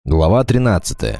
Глава 13.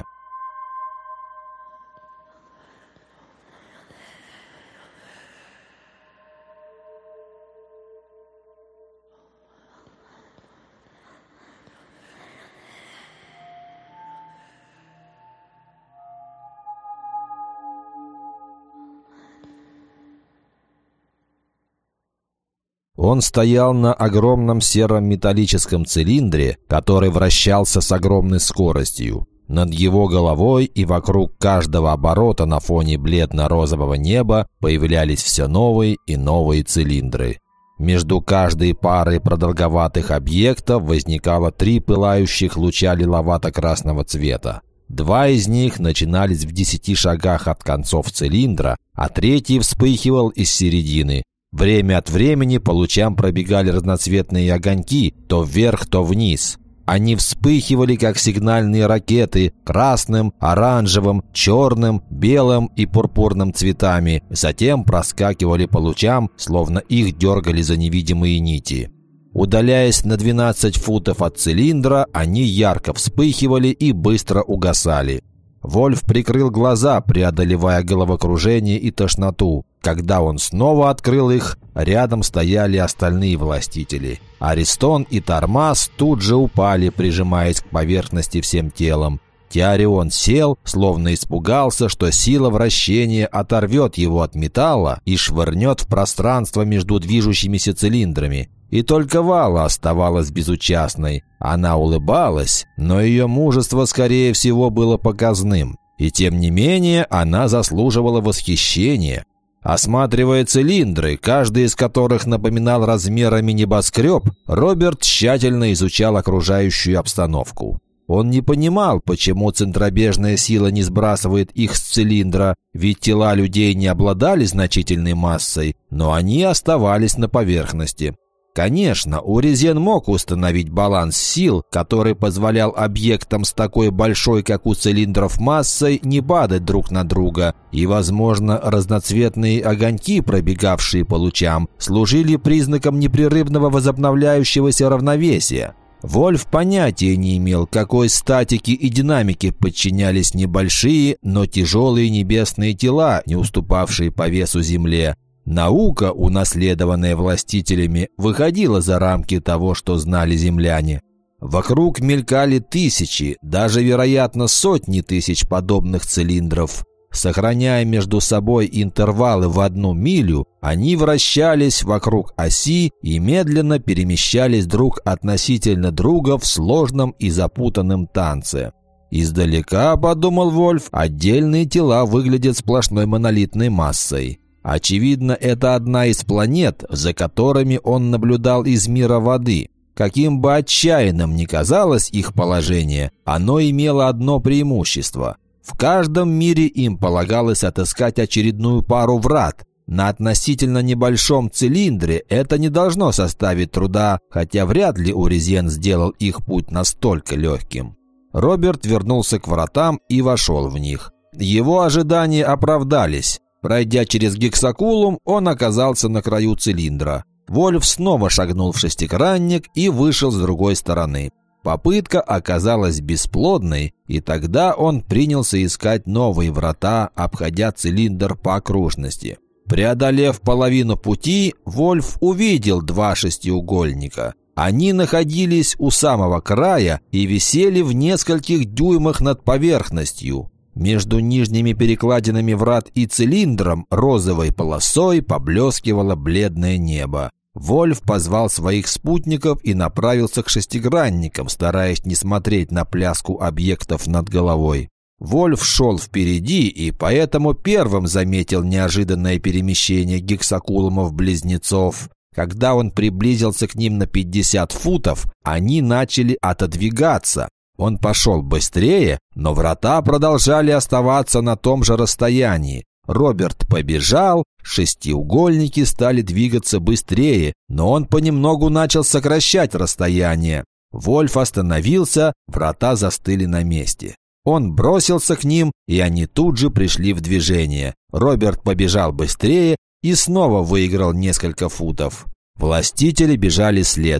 Он стоял на огромном сером металлическом цилиндре, который вращался с огромной скоростью. Над его головой и вокруг каждого оборота на фоне бледно-розового неба появлялись все новые и новые цилиндры. Между каждой парой продолговатых объектов возникало 3 пылающих луча лиловато-красного цвета. 2 из них начинались в 10 шагах от концов цилиндра, а 3 вспыхивал из середины. Время от времени по лучам пробегали разноцветные огоньки, то вверх, то вниз. Они вспыхивали, как сигнальные ракеты, красным, оранжевым, черным, белым и пурпурным цветами, затем проскакивали по лучам, словно их дергали за невидимые нити. Удаляясь на 12 футов от цилиндра, они ярко вспыхивали и быстро угасали. Вольф прикрыл глаза, преодолевая головокружение и тошноту. Когда он снова открыл их, рядом стояли остальные властители. Аристон и Тормаз тут же упали, прижимаясь к поверхности всем телом. Теарион сел, словно испугался, что сила вращения оторвет его от металла и швырнет в пространство между движущимися цилиндрами. И только Вала оставалась безучастной. Она улыбалась, но ее мужество, скорее всего, было показным. И тем не менее, она заслуживала восхищения. Осматривая цилиндры, каждый из которых напоминал размерами небоскреб, Роберт тщательно изучал окружающую обстановку. Он не понимал, почему центробежная сила не сбрасывает их с цилиндра, ведь тела людей не обладали значительной массой, но они оставались на поверхности. Конечно, Урезен мог установить баланс сил, который позволял объектам с такой большой, как у цилиндров, массой не падать друг на друга, и, возможно, разноцветные огоньки, пробегавшие по лучам, служили признаком непрерывного возобновляющегося равновесия. Вольф понятия не имел, какой статике и динамике подчинялись небольшие, но тяжелые небесные тела, не уступавшие по весу Земле. Наука, унаследованная властителями, выходила за рамки того, что знали земляне. Вокруг мелькали тысячи, даже, вероятно, сотни тысяч подобных цилиндров. Сохраняя между собой интервалы в 1 милю, они вращались вокруг оси и медленно перемещались друг относительно друга в сложном и запутанном танце. Издалека, подумал Вольф, отдельные тела выглядят сплошной монолитной массой. Очевидно, это одна из планет, за которыми он наблюдал из мира воды. Каким бы отчаянным ни казалось их положение, оно имело одно преимущество. В каждом мире им полагалось отыскать очередную пару врат. На относительно небольшом цилиндре это не должно составить труда, хотя вряд ли Урезен сделал их путь настолько легким. Роберт вернулся к вратам и вошел в них. Его ожидания оправдались. Пройдя через гексакулум, он оказался на краю цилиндра. Вольф снова шагнул в шестигранник и вышел с другой стороны. Попытка оказалась бесплодной, и тогда он принялся искать новые врата, обходя цилиндр по окружности. Преодолев половину пути, Вольф увидел 2 шестиугольника. Они находились у самого края и висели в нескольких дюймах над поверхностью. Между нижними перекладинами врат и цилиндром розовой полосой поблескивало бледное небо. Вольф позвал своих спутников и направился к шестигранникам, стараясь не смотреть на пляску объектов над головой. Вольф шел впереди и поэтому первым заметил неожиданное перемещение гексакулумов-близнецов. Когда он приблизился к ним на 50 футов, они начали отодвигаться. Он пошел быстрее, но врата продолжали оставаться на том же расстоянии. Роберт побежал, шестиугольники стали двигаться быстрее, но он понемногу начал сокращать расстояние. Вольф остановился, врата застыли на месте. Он бросился к ним, и они тут же пришли в движение. Роберт побежал быстрее и снова выиграл несколько футов. Властители бежали следом.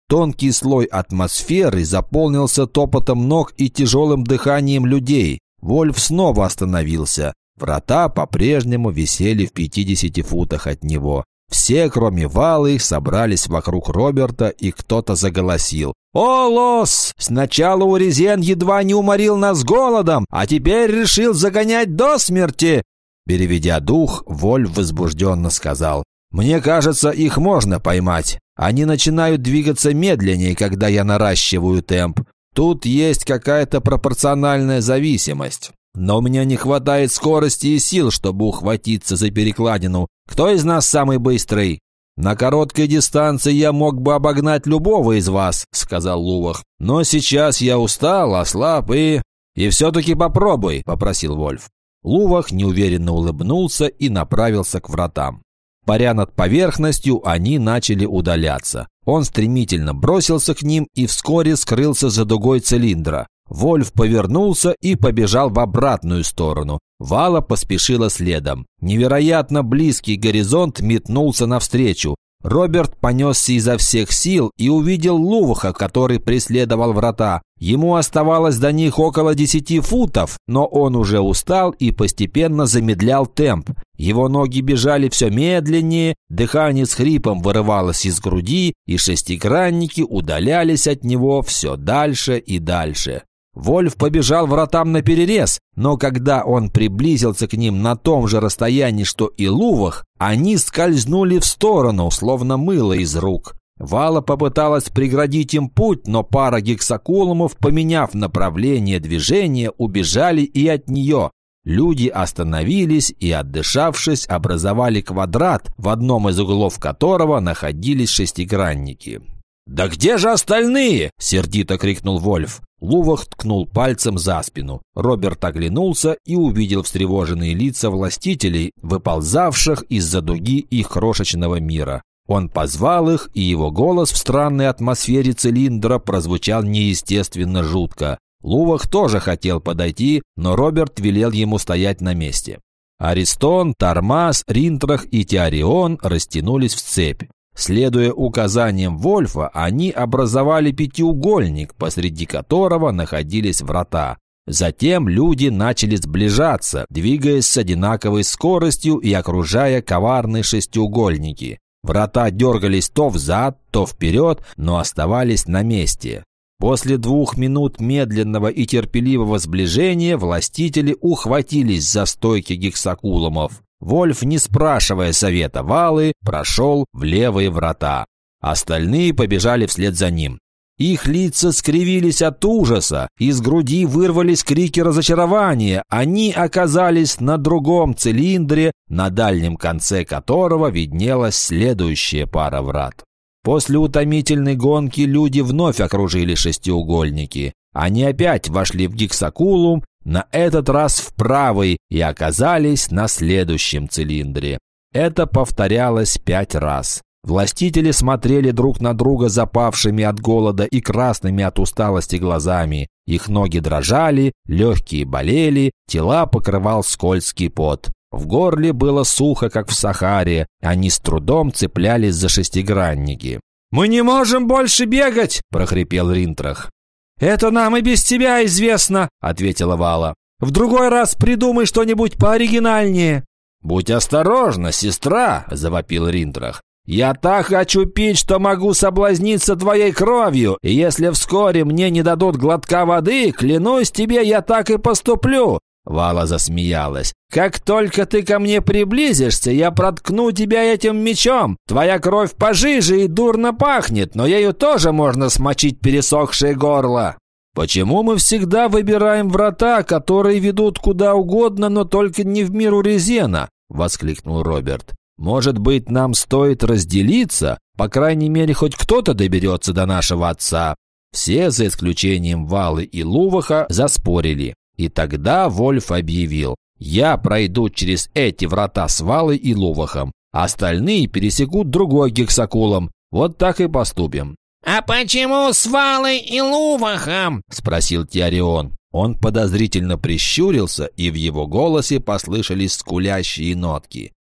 Тонкий слой атмосферы заполнился топотом ног и тяжелым дыханием людей. Вольф снова остановился. Врата по-прежнему висели в 50 футах от него. Все, кроме Валы, собрались вокруг Роберта, и кто-то заголосил. «О, Лос! Сначала Урезен едва не уморил нас голодом, а теперь решил загонять до смерти!» Переведя дух, Вольф возбужденно сказал. «Мне кажется, их можно поймать. Они начинают двигаться медленнее, когда я наращиваю темп. Тут есть какая-то пропорциональная зависимость. Но у меня не хватает скорости и сил, чтобы ухватиться за перекладину. Кто из нас самый быстрый?» «На короткой дистанции я мог бы обогнать любого из вас», — сказал Лувах. «Но сейчас я устал, ослаб и все-таки попробуй», — попросил Вольф. Лувах неуверенно улыбнулся и направился к вратам. Паря над поверхностью, они начали удаляться. Он стремительно бросился к ним и вскоре скрылся за дугой цилиндра. Вольф повернулся и побежал в обратную сторону. Вала поспешила следом. Невероятно близкий горизонт метнулся навстречу. Роберт понесся изо всех сил и увидел Луваха, который преследовал врата. Ему оставалось до них около 10 футов, но он уже устал и постепенно замедлял темп. Его ноги бежали все медленнее, дыхание с хрипом вырывалось из груди, и шестигранники удалялись от него все дальше и дальше. Вольф побежал вратам наперерез, но когда он приблизился к ним на том же расстоянии, что и Лувах, они скользнули в сторону, словно мыло из рук. Вала попыталась преградить им путь, но пара гексакулумов, поменяв направление движения, убежали и от нее. Люди остановились и, отдышавшись, образовали квадрат, в одном из углов которого находились шестигранники. «Да где же остальные?» – сердито крикнул Вольф. Лувах ткнул пальцем за спину. Роберт оглянулся и увидел встревоженные лица властителей, выползавших из-за дуги их крошечного мира. Он позвал их, и его голос в странной атмосфере цилиндра прозвучал неестественно жутко. Лувах тоже хотел подойти, но Роберт велел ему стоять на месте. Аристон, Тормаз, Ринтрах и Теорион растянулись в цепь. Следуя указаниям Вольфа, они образовали пятиугольник, посреди которого находились врата. Затем люди начали сближаться, двигаясь с одинаковой скоростью и окружая коварные шестиугольники. Врата дергались то взад, то вперед, но оставались на месте. После 2 минут медленного и терпеливого сближения властители ухватились за стойки гексакулумов. Вольф, не спрашивая совета Валы, прошел в левые врата. Остальные побежали вслед за ним. Их лица скривились от ужаса, из груди вырвались крики разочарования. Они оказались на другом цилиндре, на дальнем конце которого виднелась следующая пара врат. После утомительной гонки люди вновь окружили шестиугольники. Они опять вошли в гексакулум, на этот раз в правый, и оказались на следующем цилиндре. Это повторялось 5 раз. Властители смотрели друг на друга запавшими от голода и красными от усталости глазами. Их ноги дрожали, легкие болели, тела покрывал скользкий пот. В горле было сухо, как в Сахаре. Они с трудом цеплялись за шестигранники. «Мы не можем больше бегать!» – прохрипел Ринтрах. «Это нам и без тебя известно», — ответила Вала. «В другой раз придумай что-нибудь пооригинальнее». «Будь осторожна, сестра», — завопил Ринтрах. «Я так хочу пить, что могу соблазниться твоей кровью, и если вскоре мне не дадут глотка воды, клянусь тебе, я так и поступлю». Вала засмеялась. «Как только ты ко мне приблизишься, я проткну тебя этим мечом. Твоя кровь пожиже и дурно пахнет, но ею тоже можно смочить пересохшее горло». «Почему мы всегда выбираем врата, которые ведут куда угодно, но только не в мир Урезена?» – воскликнул Роберт. «Может быть, нам стоит разделиться? По крайней мере, хоть кто-то доберется до нашего отца». Все, за исключением Валы и Луваха, заспорили. И тогда Вольф объявил: «Я пройду через эти врата с Валой и Лувахом, а остальные пересекут другой гексакулом. Вот так и поступим». «А почему с Валой и Лувахом?» – спросил Теорион. Он подозрительно прищурился, и в его голосе послышались скулящие нотки.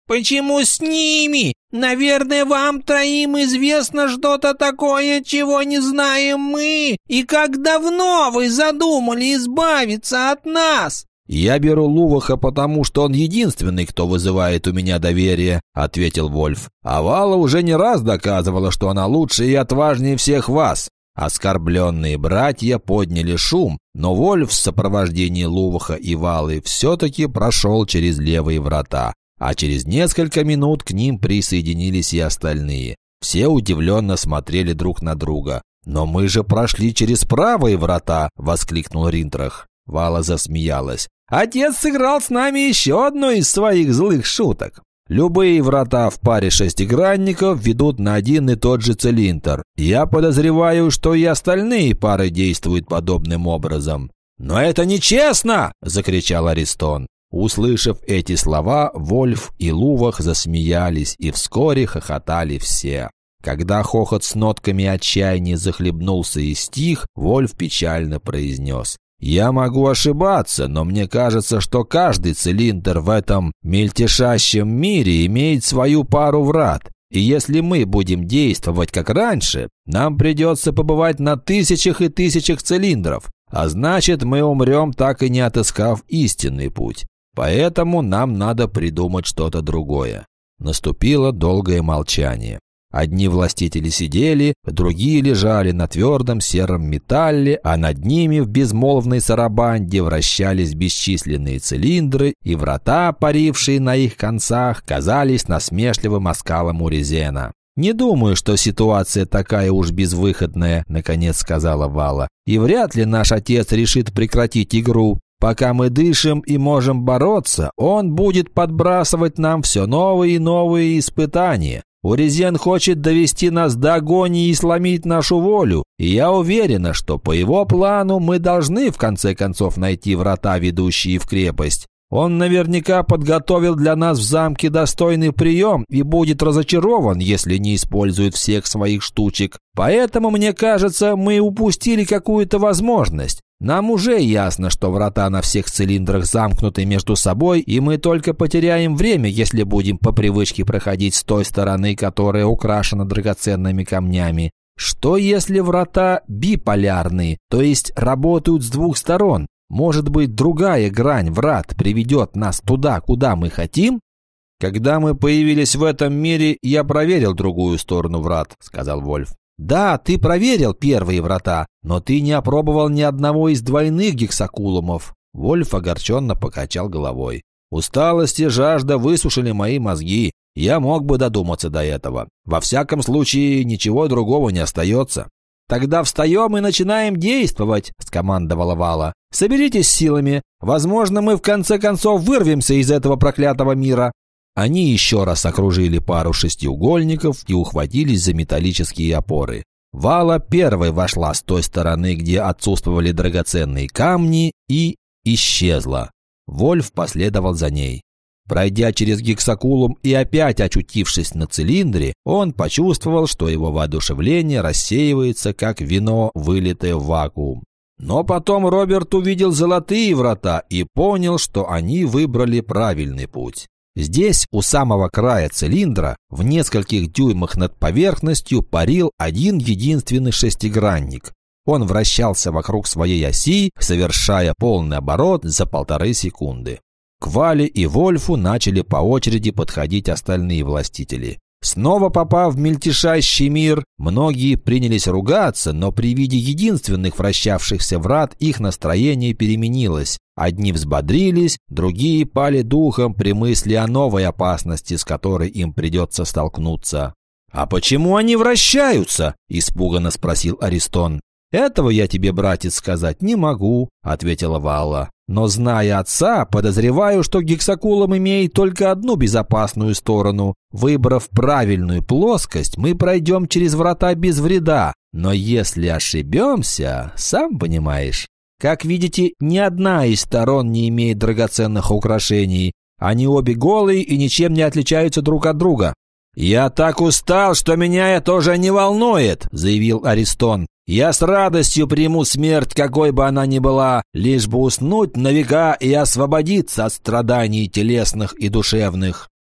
Почему с ними? Наверное, вам троим известно что-то такое, чего не знаем мы. И как давно вы задумали избавиться от нас?» «Я беру Луваха, потому что он единственный, кто вызывает у меня доверие», — ответил Вольф. «А Вала уже не раз доказывала, что она лучше и отважнее всех вас». Оскорбленные братья подняли шум, но Вольф в сопровождении Луваха и Валы все-таки прошел через левые врата, а через несколько минут к ним присоединились и остальные. Все удивленно смотрели друг на друга. «Но мы же прошли через правые врата!» — воскликнул Ринтрах. Вала засмеялась. «Отец сыграл с нами еще одну из своих злых шуток. Любые врата в паре шестигранников ведут на один и тот же цилиндр. Я подозреваю, что и остальные пары действуют подобным образом». «Но это нечестно!» – закричал Аристон. Услышав эти слова, Вольф и Лувах засмеялись, и вскоре хохотали все. Когда хохот с нотками отчаяния захлебнулся и стих, Вольф печально произнес: «Я могу ошибаться, но мне кажется, что каждый цилиндр в этом мельтешащем мире имеет свою пару врат. И если мы будем действовать как раньше, нам придется побывать на тысячах и тысячах цилиндров, а значит, мы умрем, так и не отыскав истинный путь. Поэтому нам надо придумать что-то другое». Наступило долгое молчание. Одни властители сидели, другие лежали на твердом сером металле, а над ними в безмолвной сарабанде вращались бесчисленные цилиндры, и врата, парившие на их концах, казались насмешливым оскалом Урезена. «Не думаю, что ситуация такая уж безвыходная», — наконец сказала Вала. «И вряд ли наш отец решит прекратить игру. Пока мы дышим и можем бороться, он будет подбрасывать нам все новые и новые испытания. Урезен хочет довести нас до агонии и сломить нашу волю, и я уверена, что по его плану мы должны в конце концов найти врата, ведущие в крепость. Он наверняка подготовил для нас в замке достойный прием и будет разочарован, если не использует всех своих штучек. Поэтому, мне кажется, мы упустили какую-то возможность. Нам уже ясно, что врата на всех цилиндрах замкнуты между собой, и мы только потеряем время, если будем по привычке проходить с той стороны, которая украшена драгоценными камнями. Что если врата биполярные, то есть работают с двух сторон? Может быть, другая грань врат приведет нас туда, куда мы хотим?» «Когда мы появились в этом мире, я проверил другую сторону врат», — сказал Вольф. «Да, ты проверил первые врата, но ты не опробовал ни одного из двойных гексакулумов». Вольф огорченно покачал головой. «Усталость и жажда высушили мои мозги. Я мог бы додуматься до этого. Во всяком случае, ничего другого не остается». «Тогда встаем и начинаем действовать», — скомандовала Вала. «Соберитесь силами. Возможно, мы в конце концов вырвемся из этого проклятого мира». Они еще раз окружили пару шестиугольников и ухватились за металлические опоры. Вала первой вошла с той стороны, где отсутствовали драгоценные камни, и исчезла. Вольф последовал за ней. Пройдя через гексакулум и опять очутившись на цилиндре, он почувствовал, что его воодушевление рассеивается, как вино, вылитое в вакуум. Но потом Роберт увидел золотые врата и понял, что они выбрали правильный путь. Здесь, у самого края цилиндра, в нескольких дюймах над поверхностью, парил один единственный шестигранник. Он вращался вокруг своей оси, совершая полный оборот за 1,5 секунды. К Вале и Вольфу начали по очереди подходить остальные властители. Снова попав в мельтешащий мир, многие принялись ругаться, но при виде единственных вращавшихся врат их настроение переменилось. Одни взбодрились, другие пали духом при мысли о новой опасности, с которой им придется столкнуться. «А почему они вращаются?» – испуганно спросил Аристон. «Этого я тебе, братец, сказать не могу», – ответила Валла. «Но, зная отца, подозреваю, что гексакулум имеет только одну безопасную сторону. Выбрав правильную плоскость, мы пройдем через врата без вреда. Но если ошибемся, сам понимаешь. Как видите, ни одна из сторон не имеет драгоценных украшений. Они обе голые и ничем не отличаются друг от друга». «Я так устал, что меня это уже не волнует», – заявил Аристон. «Я с радостью приму смерть, какой бы она ни была, лишь бы уснуть на века и освободиться от страданий телесных и душевных».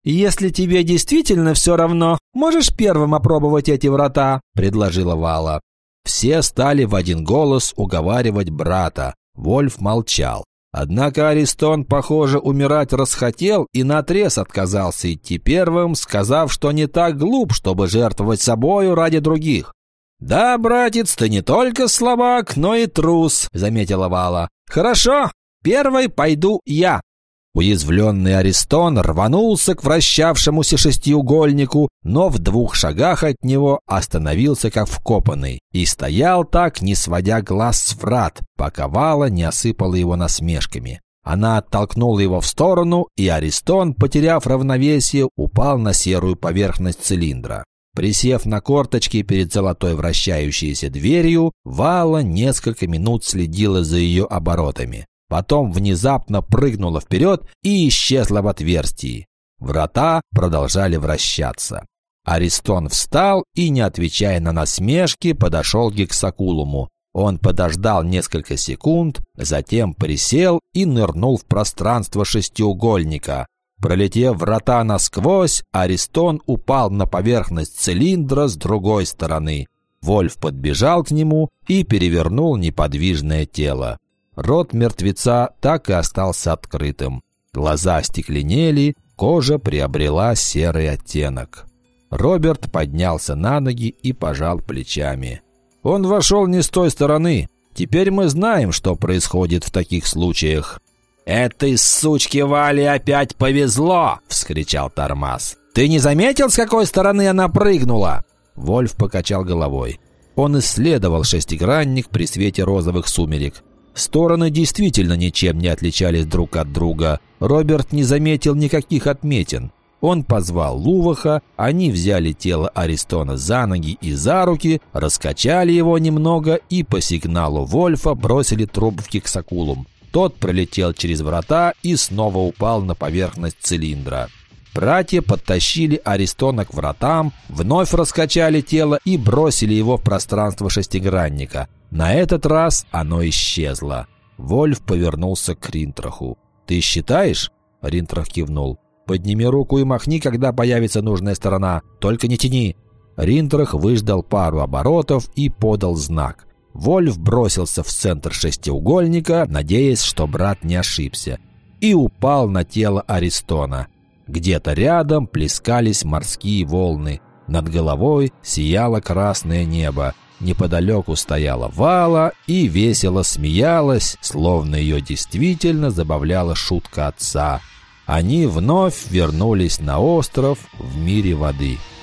«Если тебе действительно все равно, можешь первым опробовать эти врата», – предложила Вала. Все стали в один голос уговаривать брата. Вольф молчал. Однако Аристон, похоже, умирать расхотел и наотрез отказался идти первым, сказав, что не так глуп, чтобы жертвовать собою ради других. «Да, братец, ты не только слабак, но и трус», — заметила Вала. «Хорошо, первой пойду я». Уязвленный Аристон рванулся к вращавшемуся шестиугольнику, но в 2 шагах от него остановился как вкопанный и стоял так, не сводя глаз с врат, пока Вала не осыпала его насмешками. Она оттолкнула его в сторону, и Аристон, потеряв равновесие, упал на серую поверхность цилиндра. Присев на корточки перед золотой вращающейся дверью, Вала несколько минут следила за ее оборотами. Потом внезапно прыгнула вперед и исчезла в отверстии. Врата продолжали вращаться. Аристон встал и, не отвечая на насмешки, подошел к Гексакулуму. Он подождал несколько секунд, затем присел и нырнул в пространство шестиугольника. Пролетев врата насквозь, Аристон упал на поверхность цилиндра с другой стороны. Вольф подбежал к нему и перевернул неподвижное тело. Рот мертвеца так и остался открытым. Глаза остекленели, кожа приобрела серый оттенок. Роберт поднялся на ноги и пожал плечами. «Он вошел не с той стороны. Теперь мы знаем, что происходит в таких случаях». «Этой сучке Вале опять повезло!» — вскричал Тормас. «Ты не заметил, с какой стороны она прыгнула?» Вольф покачал головой. Он исследовал шестигранник при свете розовых сумерек. Стороны действительно ничем не отличались друг от друга. Роберт не заметил никаких отметин. Он позвал Луваха, они взяли тело Аристона за ноги и за руки, раскачали его немного и по сигналу Вольфа бросили труп в Гексакулум. Тот пролетел через врата и снова упал на поверхность цилиндра. Братья подтащили Аристона к вратам, вновь раскачали тело и бросили его в пространство шестигранника. На этот раз оно исчезло. Вольф повернулся к Ринтраху. «Ты считаешь?» — Ринтрах кивнул. «Подними руку и махни, когда появится нужная сторона. Только не тяни». Ринтрах выждал пару оборотов и подал знак. Вольф бросился в центр шестиугольника, надеясь, что брат не ошибся, и упал на тело Аристона. Где-то рядом плескались морские волны. Над головой сияло красное небо. Неподалеку стояла Вала и весело смеялась, словно ее действительно забавляла шутка отца. Они вновь вернулись на остров в мире воды.